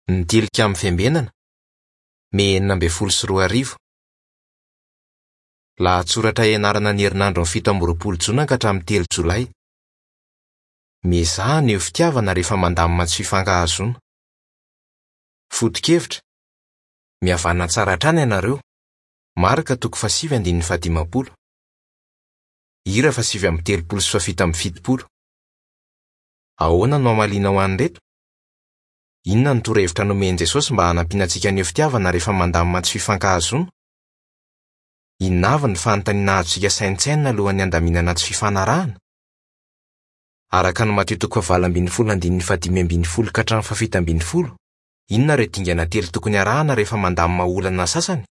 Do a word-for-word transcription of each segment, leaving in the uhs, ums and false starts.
Ny tilikambo fiambenana me enina amby folo sy roa arivo. Lahatsoratra ianarana ny herinandro ny fito amby roapolo jona ka hatramin'ny telo jolay. Mizaha ny fitiavana rehefa mandamina tsy fifankahazoana. Foto-kevitra. Mihavana tsara hatrany ianareo. Marika toko fasivy andininy fahadimapolo. Hira fasivy amby telopolo sy fafito amby fitopolo. Ahoana no hamaliana ho an'ireto? Inona ny torohevitra nomen'i Jesosy mba hanampiana antsika ny fitiavana rehefa mandamina tsy fifankahazoana? Inona avy ny fanontaniana azontsika saintsaina alohan'ny handaminana tsy fifanarahana? Araka ny Mateo toko valo ambin'ny folo andininy fadimy ambin'ny folo ka hatramin'ny fafito ambin'ny folo, inona ireo dingana telo tokony arahana rehefa mandamina olana sasany?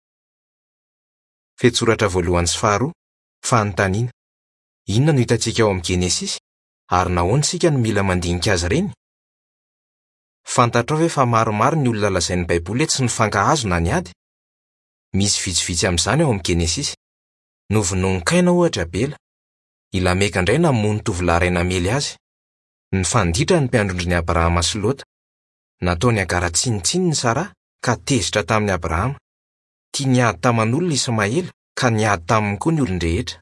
Fetsoratra voalohany sy faharoa, fanontaniana. Inona no hitantsika ao amin'ny Genesisy? Ary nahoana isika no mila mandinika azy ireny? Fantatrao ve fa maromaro ny olona lazain'ny Baiboly tsy nifankahazo na niady? Misy vitsivitsy amin'izany ao amin'ny Genesisy. Novononin-kaina ohatra Abela. I Lameka indray namono tovolahy iray namely azy. Ny fanditra ny mpiandrondry ny Abrahama sy Lota. Nataony agara tsinitsiny ny Sara ka tezitra tamin'ny Abrahama. Tia niady taman'olona Ismaela ka niady taminy koa ny olon-drehetra.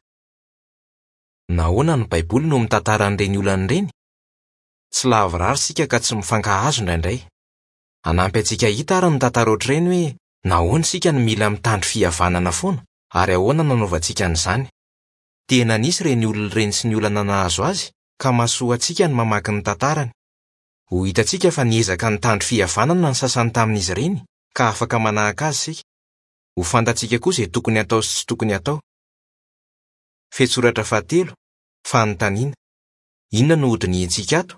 Nahoana ny Baiboly no mitantara an'ireny olana ireny? Tsy lavorary sika ka tsy mifankahazo indraindray. Hanampy antsika hita ary ny tantara ohatr'ireny hoe nahoana sika no mila mitandro fihavanana foana ary ahoana nanaovantsika an'izany. Tena nisy ireny olona ireny sy ny olana nahazo azy ka mahasoa antsika ny mamaky ny tantarany. Ho hitantsika fa niezaka nitandro fihavanana ny sasany tamin'izy ireny ka afaka manahaka azy sika. Ho fantatsika koa izay tokony atao sy tsy tokony atao. Fetsoratra fahatelo, fanontaniana. Inona no hodiniantsika ato?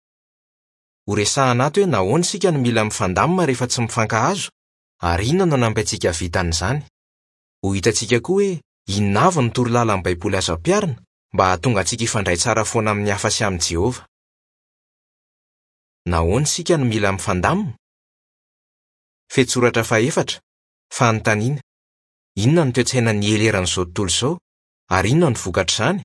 Ho resahana ato hoe nahoana sika no mila mifandamina rehefa tsy mifankahazo ary inona no hanampy antsika vitan'izany? Ho hitantsika koa hoe inona avy ny torolalàn'ny Baiboly azo ampiarina mba hahatonga antsika ifandray tsara foana amin'ny hafa sy amin'ny Jehova. Nahoana sika no mila mifandamina? Fetsoratra fahaefatra, fanontaniana. Inona no toe-tsainan'ny eleran'izao tontolo izao ary inona ny vokatr'izany?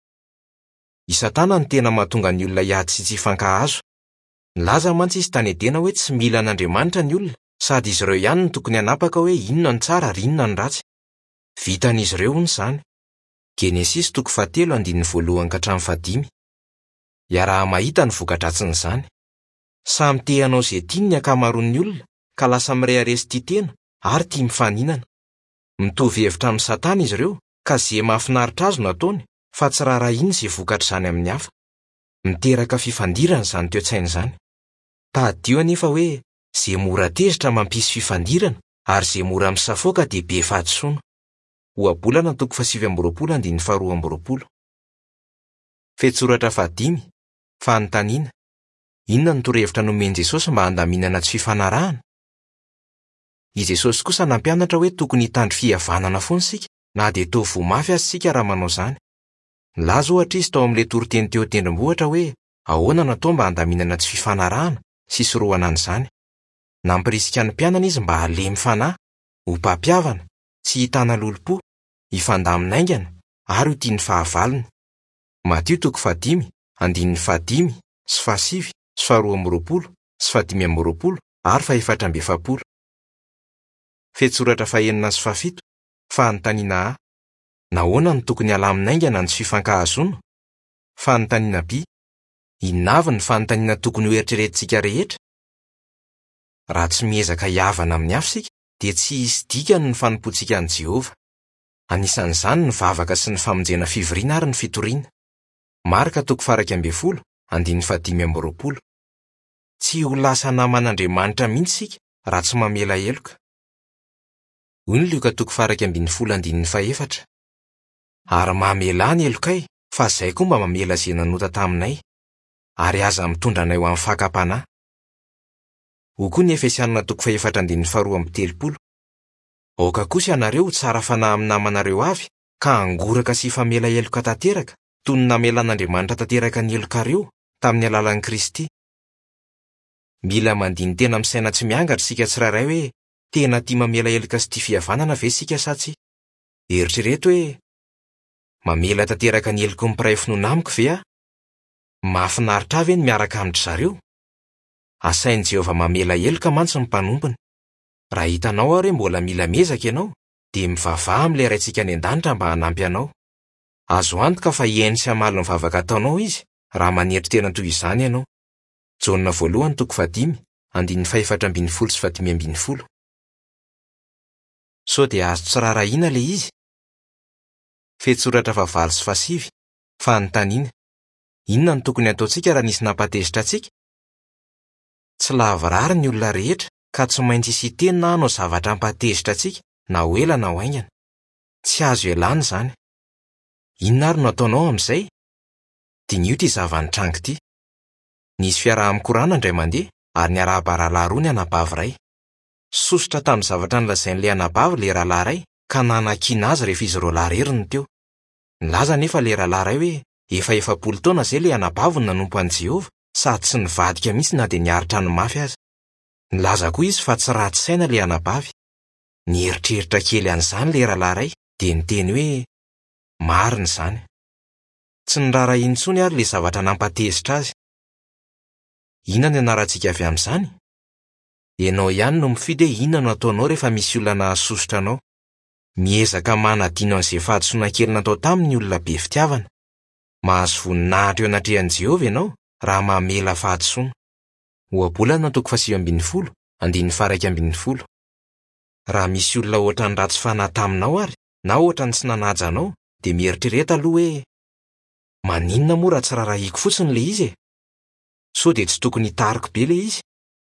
I Satana ny tena mahatonga ny olona hiady sy tsy hifankahazo. Nilaza mantsy izy tany Edena hoe tsy mila an'Andriamanitra ny olona sady izy ireo ihany no tokony hanapaka hoe inona ny tsara ary inona ny ratsy. Vitan'izy ireo hono izany. Genesisy toko fahatelo andininy voalohany ka hatramin'ny fahadimy. Iaraha mahita ny voka-dratsin'izany. Samy te hanao izay tiany ny ankamaroan'ny olona ka lasa mireharesy tia tena ary tia mifaninana. Mitovy hevitra amin'ny Satana izy ireo ka izay mahafinaritra azy no ataony fa tsy raharahiana izay vokatr'izany amin'ny hafa. Miteraka fifandirana izany toe-tsaina izany. Tahadio anefa hoe izay mora tezitra mampisy fifandirana ary izay mora misafoaka dia be fahadisoana. Ohabolana toko fasivy amby roapolo andininy faharoa amby roapolo. Fetsoratra fahadimy, fanontaniana. Inona ny torohevitra nomen'i Jesosy mba handaminana tsy fifanarahana? I Jesosy kosa nampianatra hoe tokony hitandro fihavanana foana sika na dia toa voamafy azy sika raha manao izany. Nilaza ohatra izy tao amin'ilay toriteny teo an-tendrombohitra hoe ahoana natao mba handaminana tsy fifanarahana sy sorohana an'izany. Nampirisika ny mpianana izy mba halemy fanahy, ho mpampiavana, tsy hitana lolo-po, hifandamina aingana ary ho tiany fahavalona. Mateo toko fahadimy, andininy fahadimy sy fahasivy sy faharoa amby roapolo sy fahadimy amby roapolo ary fahaefatra amby efapolo. Fetsoratra fahaenina sy fahafito, fanontaniana A. Nahoana no tokony halaminaingana ny tsy fifankahazoana? Fanontaniana B. Inona avy ny fanontaniana tokony ho eritreretintsika rehetra? Raha tsy miezaka hiavana amin'ny hafa sika dia tsy hisy dikany ny fanompoantsika an' Jehova. Anisan'izany ny vavaka sy ny famonjena fivoriana ary ny fitoriana. Marika toko faha ambin'ny folo andininy fahadimy amby roapolo. Tsy ho lasa naman'Andriamanitra mihitsy sika raha tsy mamela heloka. Hoy ny Luka toko faha ambin'ny folo andininy fahaefatra. Ary mamela ny helokay fa izay koa mba mamela izay nanota taminay ary aza mitondra anay ho amin'ny fakapanahy. Ho koa ny Efesianina toko fahaefatra andininy faharoa amby telopolo. Aoka kosa ianareo ho tsara fanahy amin'ny namanareo avy ka angoraka sy famela heloka tanteraka toy ny namelan'Andriamanitra tanteraka ny helokareo tamin'ny alalan'i Kristy. Mila mandiny tena amin'ny saina tsy miangatra sika tsirairay hoe tena tia mamela heloka sy tia fihavanana ve sika sa tsy? Eritrereto hoe mamela tanteraka ny heloko ny mpiray finoana amiko ve aho? Mahafinaritra avy ny miaraka amin'ny zareo? Asain Jehova mamela heloka mantsy ny mpanompony. Raha hitanao ary mbola mila mezaka ianao, dia mivavaha amin'ilay raintsika any an-danitra mba hanampy anao. Azo antoka fa hiaino sy hamaly ny vavaka ataonao izy raha manetry tena toy izany ianao. Jaona voalohany toko fadimy, andininy faefatra ambin'ny folo sy fadimy ambin'ny folo. So dia azo tsirarahiana le izy. Fetsoratra fa valo sy fasivy, fanontaniana. Inona no tokony ataontsika raha nisy nampatezitra antsika? Tsy lavorary ny olona rehetra, ka tsy maintsy hisy teny na hanao zavatra hampatezitra antsika, na ho ela na ho haingana. Tsy azo ialana izany. Inona ary no ataonao amin'izay? Dinio ity zava-nitranga ity. Nisy fiaraha mikorana indray mandeha, ary ny araha-baralahy roa ny anabavy ray. Sosotra tamin'ny zavatra nolazain'ilay anabavy ilay rahalahy ray, ka nanakiana azy rehefa izy roa lahy reriny teo. Nilaza nefa ilay rahalahy ray hoe efa efapolo taona izay ilay anabavy no nanompo an'i Jehova, sady tsy nivadika mihitsy na dia niaritra ny mafy aza. Nilaza koa izy fa tsy ratsy saina ilay anabavy. Nieritreritra kely an'izany ilay rahalahy ray, dia niteny hoe marina izany. Tsy nirara intsony ary ilay zavatra nampatezitra azy. Inona ny anarantsika avy amin'izany? Ianao ihany no mifidy hoe inona no ataonao rehefa misy olona nahasosotra anao. Miezaka manadino an'izay fahadisoana kely natao taminy olona be fitiavana. Mahazo voninahitra eo anatrehan'i Jehova ianao raha mamela fahadisoana. Ohabolana toko fahasivy ambin'ny folo, andininy faha ambin'ny folo. Raha misy olona ohatra ny ratsy fanahy taminao ary, na ohatra ny tsy nanaja anao, dia mieritrereta aloha hoe maninona moa raha tsy rarahiako fotsiny le izy e? So dia tsy tokony hitariko be le izy.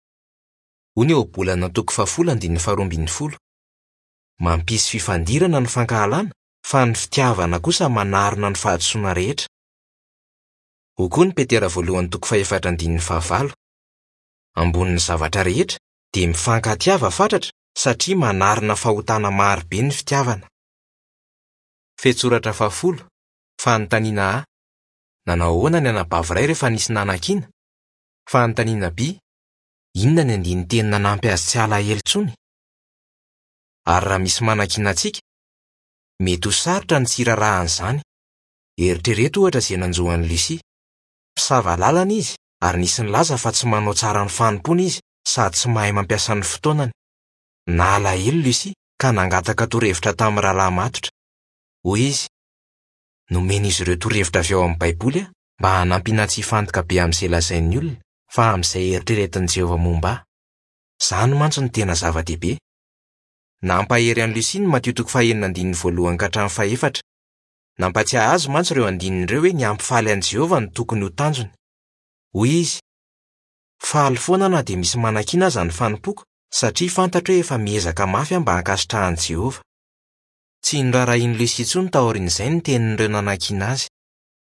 Ony ohabolana toko fahafolo, andininy faharoa ambin'ny folo. Mampisy fifandirana ny fankahalana, fa ny fitiavana kosa manarona ny fahadisoana rehetra. Hokoa ny Petera voalohany toko fahaefatra andininy fahavalo. Ambonin'ny zavatra rehetra dia mifankatiava fatratra satria manarona fahotana maro be ny fitiavana. Fetsoratra fahafolo, fanontaniana A. Nanao ahoana ny anabavy ray rehefa nisy nanakiana? Fanontaniana B. Inona ny andiny teny nanampy azy tsy alahelo intsony? Ary raha misy manakiana antsika, mety ho sarotra ny tsirarahan'izany. Eritrereto ohatra izay nanjohan'i Lucia. Mpisava lalana izy, ary nisy nilaza fa tsy manao tsara ny fanompony izy, sady tsy mahay mampiasa ny fotoanany. Nalahelo Lucia, ka nangataka torohevitra tamin'ny rahalahy matotra. Hoy izy, nomen'izy ireo torohevitra avy ao amin'ny Baiboly a, mba hanampiana tsy hifantoka be amin'izay lazain'ny olona, fa amin'izay eritreretin'i Jehova momba ahy. Izany mantsy ny tena zava-dehibe. Nampahery an'i Lucia ny Mateo toko fahaenina andininy voalohany ka hatramin'ny fahaefatra. Nampatsiahy azy mantsy ireo andinin'ireo hoe ny ampifaly an'i Jehova no tokony ho tanjony. Hoy izy, faly foana na dia misy manakiana aza ny fanompoko, satria fantatro hoe efa miezaka mafy mba hankasitrahan'i Jehova. Tsy nirarahin'i Lucia intsony taorian'izay ny tenin'ireo nanakiana azy.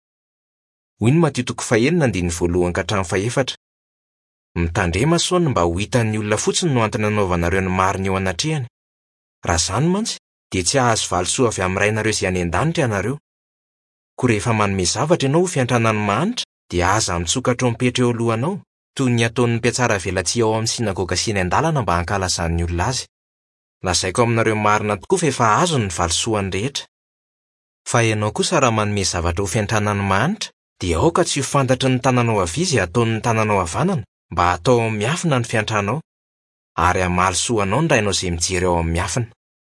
Hoy ny Mateo toko fahaenina andininy voalohany ka hatramin'ny fahaefatra. Mitandrema saona mba ho hitan'ny olona fotsiny no antony anaovanareo ny marina eo anatrehany. Raha izany mantsy, dia tsy ahazo valosoa avy amin'ny rainareo izay any an-danitra ianareo. Koa rehefa manome zavatra ianao ho fiantranan'ny mahanitra, dia aza mitsoka trompetra eo alohanao, toy ny ataon'ny mpiatsara velatsia ao amin'ny sinagoga sy eny an-dalana mba hankalazan'ny olona azy. Lazaiko aminareo marina tokoa fa efa azo ny valosoany rehetra. Fa ianao kosa raha manome zavatra ho fiantranan'ny mahanitra, dia aoka tsy ho fantatry ny tananao havia izay ataon'ny tananao havanana, mba atao miafina ny fiantranao, ary hamalisoanao ny rainao izay mijery ao amin'ny miafina.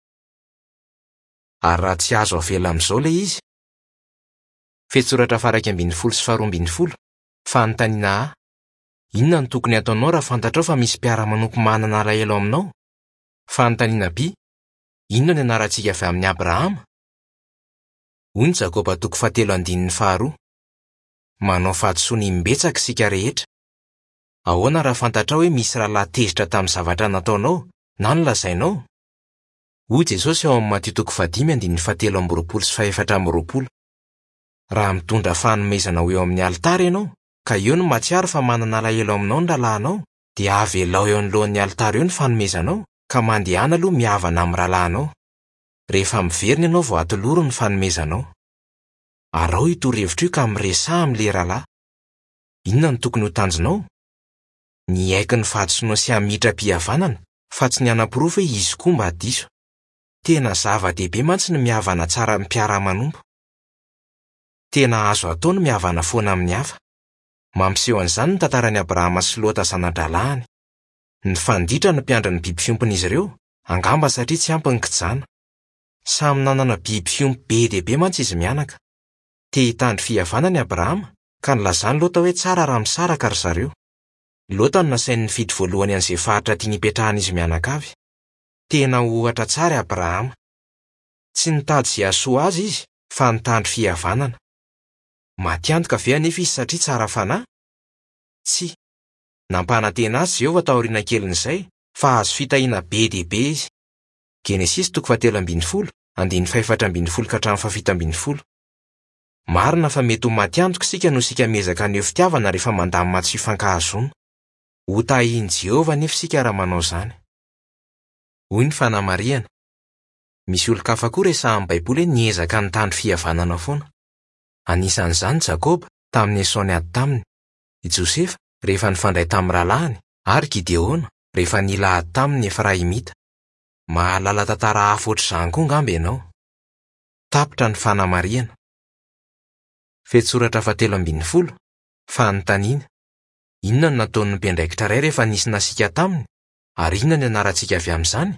Ary raha tsy azo avela amin'izao le izy. Fetsoratra faha ambin'ny folo sy faharoa ambin'ny folo, fanontaniana A. Inona no tokony ataonao raha fantatrao fa misy mpiara-manompo manana alahelo aminao? Fanontaniana B. Inona ny anarantsika avy amin'ny Abrahama? Hoy ny Jakoba toko fahatelo andininy faharoa. Manao fahadisoana imbetsaka isika rehetra. Ahoana raha fantatrao hoe misy rahalahy tezitra tamin'ny zavatra nataonao na nolazainao? Hoy Jesosy ao amin'ny Mateo toko fahadimy andininy fahatelo amby roapolo sy fahaefatra amby roapolo. Raha mitondra fanomezana ho eo amin'ny alitara ianao, ka eo no mahatsiaro fa manana alahelo aminao ny rahalahinao, dia avelao eo anoloan'ny alitara eo ny fanomezanao, ka mandehana aloha mihavana amin'ny rahalahinao. Rehefa miverina ianao vao atoloro ny fanomezanao. Arao itorohevitra io ka miresaha amin'ilay rahalahy. Inona no tokony ho tanjonao? Ny aiky ny fahadisoana sy hamitra-pihavanana, fa tsy ny hanam-porofo hoe izy koa mba diso. Tena zava-dehibe mantsy ny mihavana tsara amin'ny mpiara-manompo. Tena azo atao ny mihavana foana amin'ny hafa. Mampiseho an'izany ny tantaran'i Abrahama sy Lota zana-dralahany. Ny fanditra no mpiandry ny biby fiompin'izy ireo, angamba satria tsy ampy ny kijana. Samy nanana biby fiompy be dehibe mantsy izy mianaka. Te hitandry fihavanana i Abrahama, ka nilazany Lota hoe tsara raha misaraka ry zareo. Lota no nasainy nifidy voalohany an'izay faritra tiany hipetrahana izy mianaka avy. Tena ohatra tsara i Abrahama. Tsy nitady izay hahasoa azy izy, fa nitandry fihavanana. Matiantoka ve anefa izy satria tsara fanahy? Tsy. Nampanantena azy Jehovah taoriana kelin'izay, fa azo fitahiana be dehibe izy. Genesis toko fahatelo ambin'ny folo, andiny fahaefatra ambin'ny folo ka hatramin'ny fahafito ambin'ny folo. Marina fa mety ho matiantoka isika no isika miezaka aneo fitiavana rehefa mandamy maty sy hifankahazoana. Ho tahiany Jehovah nefa isika raha manao izany. Hoy ny fanamariana. Misy olon-kafa koa resahan'ny Baiboly hoe niezaka nitandry fihavanana foana. Anisan'izany Jakoba tamin'ny Esau niady taminy, i Josefa rehefa nifandray tamin'ny ralahany, ary Gideona rehefa nilahady taminy Efraimita. Mahalala tantara hafa ohatr'izany koa ngamba ianao. Tapitra ny fanamariana. Fetsoratra fahatelo ambin'ny folo. Fanontaniana. Inona no nataon'ny mpiandraikitra iray rehefa nisy nasika taminy, ary inona ny anarantsika avy amin'izany?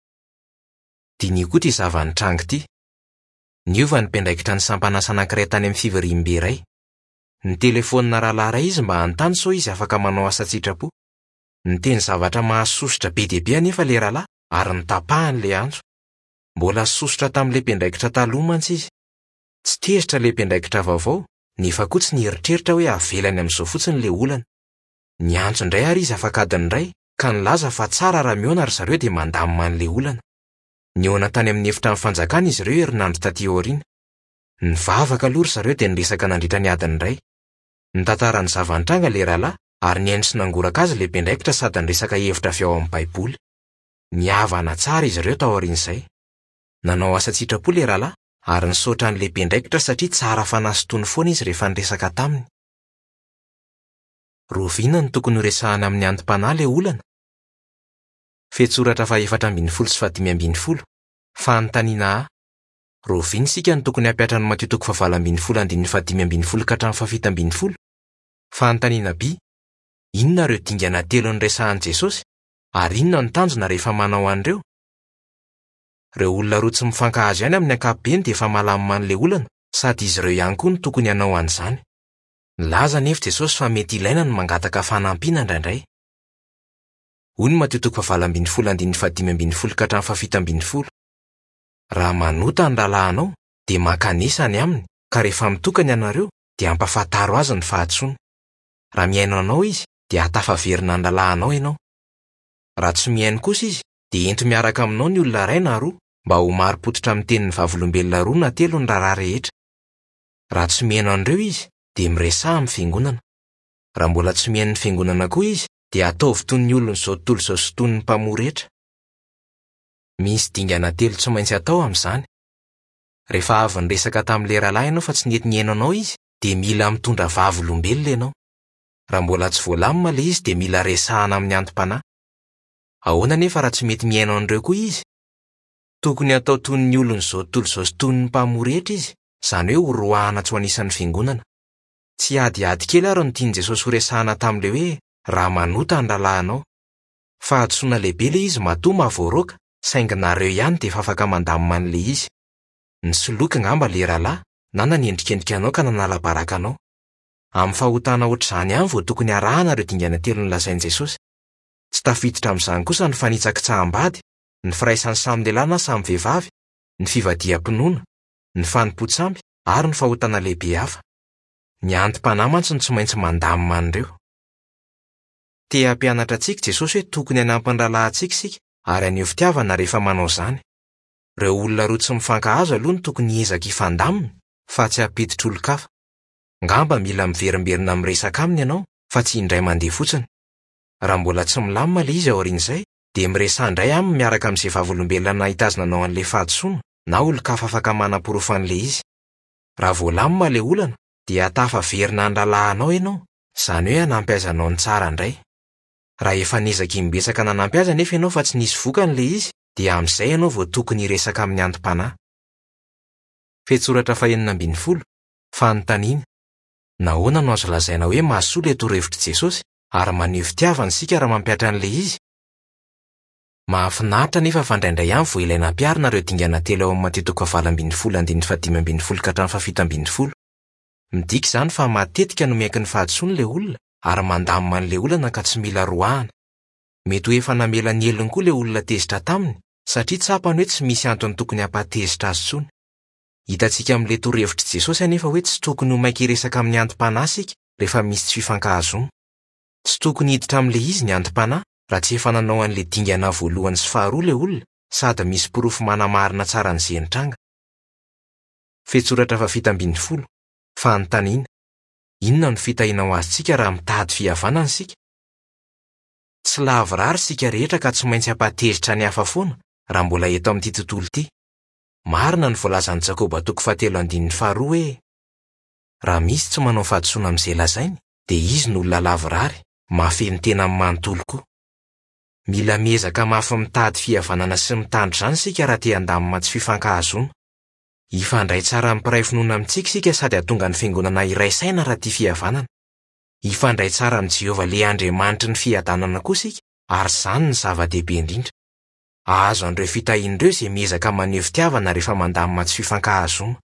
Dinio koa ity zava-nitranga ity. Niova ny mpiandraikitra ny sampanasa anankiray tany amin'ny fivoriam-be iray. Ny telefonina rahalahy iray izy mba hanontany sao izy afaka manao asa tsitrapo. Niteny zavatra mahasositra be dehibe anefa le rahalahy, ary nitapahany le antso. Mbola sosotra tamin'le mpiandraikitra taloha mantsy izy. Tsy tezitra le mpiandraikitra vaovao, nefa koa tsy nieritreritra hoe avelany amin'izao fotsiny le olana. Ny antso indray ary izy afakadiny iray, ka nilaza fa tsara raha miona ry zareo dia mandamina an'le olana. Niona tany amin'ny efitra ny fanjakana izy ireo herinandro taty aoriana. Nivavaka aloha ry zareo dia niresaka nandritra ny adiny iray. Nitantara ny zava-nitranga le rahalahy, ary nihaino sy nangoraka azy le mpiandraikitra sady niresaka hevitra avy ao amin'ny Baiboly. Nihavana tsara izy ireo tao aorian'izay. Nanao asa tsitrapo le rahalahy, ary nisaotra an'le mpiandraikitra satria tsara fanasotony foana izy rehefa niresaka taminy. Roviana ny tokony resahana amin'ny antom-panahy le olana. Fetsoratra fahaefatra ambin'ny folo sy fahadimy ambin'ny folo. Fanontaniana ahy. Roviana isika ny tokony hampiatra ny Mateo toko fahavalo ambin'ny folo andin'ny fahadimy ambin'ny folo ka hatramin'ny fahafito ambin'ny folo. Fanontaniana B. Inona ireo dingana telo ny resahan'i Jesosy, ary inona ny tanjona rehefa manao an'ireo? Ireo olona roa tsy mifankahazo ihany amin'ny ankapobeny dia efa malamomany le olana, sady izy ireo ihany koa no tokony hanao an'izany. Nilaza nefa Jesosy fa mety ilaina ny mangataka fanampiana indraindray. Hoy ny Mateo toko fahavalo ambin'ny folo andin'ny fahadimy ambin'ny folo ka hatramin'ny fahafito ambin'ny folo. Raha manota ny ralahanao, dia mankanisa ny aminy, ka rehefa mitokany ianareo, dia ampafantaro azy ny fahatsoana. Raha mihaino anao izy, dia hatafaverina ny ralahanao ianao. Raha tsy mihaino kosa izy, dia ento miaraka aminao ny olona iray na roa, mba ho mari-potitra amin'ny tenin'ny vavolombelona roa na telo ny raharaha rehetra. Raha tsy mihaino an'ireo izy, dia miresaha amin'ny fiangonana. Raha mbola tsy mihaino ny fiangonana koa izy, dia ataovy toy ny olona izao tontolo izao sy toy ny mpamoretra. Misy dingana telo tsy maintsy atao amin'izany. Rehefa avy niresaka tamin'le rahalahy ianao fa tsy nety nihaino anao izy, dia mila mitondra vavolombelona ianao. Raha mbola tsy voalamina le izy, dia mila resahana amin'ny antom-panahy. Ahoana nefa raha tsy mety mihaino an'ireo koa izy? Tokony atao toy ny olona izao tontolo izao sy toy ny mpamoretra izy, izany hoe ho roahana tsy ho anisan'ny fiangonana. Tsy adiady kely ary no tiany Jesosy ho resahana tamin'le hoe raha manota ny ralahanao. Fahadisoana lehibe le izy matoa mahavoaroaka, saingy nareo ihany dia efa afaka mandamina an'le izy. Nisoloky ngamba le rahalahy, na nanendrikendrika anao ka nanala baraka anao. Amin'ny fahotana ohatr'izany ihany vao tokony arahana ireo dingana telo nolazain'i Jesosy. Tsy tafiditra amin'izany kosa ny fanitsakitsaham-bady, ny firaisan'ny samy lehilahy na samy vehivavy, ny fivadiam-pinoana, ny fanompoan-tsamby ary ny fahotana lehibe hafa. Ny antom-panahy mantsy no tsy maintsy mandamina an'ireo. Te hampianatra antsika Jesosy hoe tokony hanampy ny rahalahintsika isika ary haneho fitiavana rehefa manao izany. Ireo olona roa tsy mifankahazo aloha no tokony hiezaka hifandamina, fa tsy hampiditra olon-kafa. Ngamba mila miverimberina miresaka aminy ianao, fa tsy indray mandeha fotsiny. Raha mbola tsy milamina le izy aorian'izay, dia miresaha indray aminy miaraka amin'izay vavolombelona nahitazona anao an'le fahatsoana, na olon-kafa afaka manam-porofo an'le izy. Raha voalamina le olana, dia hatafaverina ny ralahanao ianao, izany hoe hanampy azy anao ny tsara indray. Raha efa niezaka imbetsaka nanampy azy anefa ianao fa tsy nisy vokany le izy, dia amin'izay ianao vao tokony hiresaka amin'ny antom-panahy. Fetsoratra fahaenina ambin'ny folo. Fanontaniana. Nahoana no azo lazaina hoe mahasoa ilay torohevitry Jesosy ary maneho fitiavana isika raha mampiatra an'ilay izy? Mahafinaritra nefa fa indraindray ihany vao ilaina ampiarina ireo dingana telo ao amin'ny Mateo toko fahavalo ambin'ny folo andininy fahadimy ambin'ny folo ka hatramin'ny fahafito ambin'ny folo. Midika izany fa matetika no miaiky ny fahadisoana ilay olona ary mandamina an'ilay olana ka tsy mila roahana. Mety ho efa namela ny heliny koa ilay olona tezitra taminy satria tsapany hoe tsy misy antony tokony hampatezitra azy intsony. Hitantsika amin'ilay torohevitry Jesosy anefa hoe tsy tokony ho maika hiresaka amin'ny antim-panahy isika rehefa misy tsy fifankahazoana. Tsy tokony hiditra amin'ilay izy ny antim-panahy raha tsy efa nanao an'ilay dingana voalohany sy faharoa ilay olona sady misy porofo manamarina tsara ny zenitranga. Fetsoratra fahafito ambin'ny folo. Fanontaniana. Inona no fitahiana ho azontsika raha mitady fihavanana isika? Tsy lavorary isika rehetra ka tsy maintsy hampatezitra ny hafa foana raha mbola eto amin'ity tontolo ity. Marina ny voalazan'i Jakoba toko fahatelo andininy faharoa hoe raha misy tsy manao fahadisoana amin'izay lazainy dia izy no olona lavorary, mahafeno tena amin'ny manontolo koa. Mila miezaka mafy mitady fihavanana sy mitandro izany isika raha te handamina tsy fifankahazoana. Hifandray tsara ampiray finoana amintsika isika sady hahatonga ny fiangonana iray saina raha tia fihavanana. Hifandray tsara amin'ny Jehovah ilay Andriamanitry ny fiadanana koa isika ary izany ny zava-dehibe indrindra. Ahazo an'ireo fitahian'ireo izay miezaka maneho fitiavana rehefa mandamina tsy fifankahazoana.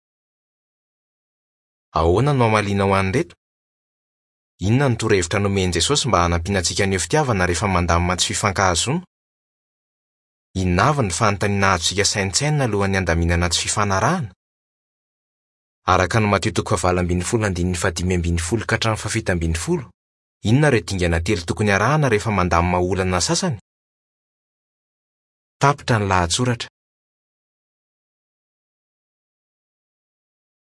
Ahoana no hamaliana ho an'ireto? Inona ny torohevitra nomen'i Jesosy mba hanampiana antsika ny fitiavana rehefa mandamina tsy fifankahazoana? Inona avy ny fanontaniana azontsika saintsaina alohan'ny handaminana tsy fifanarahana? Araka ny Mateo toko fahavalo ambin'ny folo andininy fahadimy ambin'ny folo ka hatramin'ny fahafito ambin'ny folo, inona ireo dingana telo tokony arahana rehefa mandamina olana sasany? Tapitra ny lahatsoratra.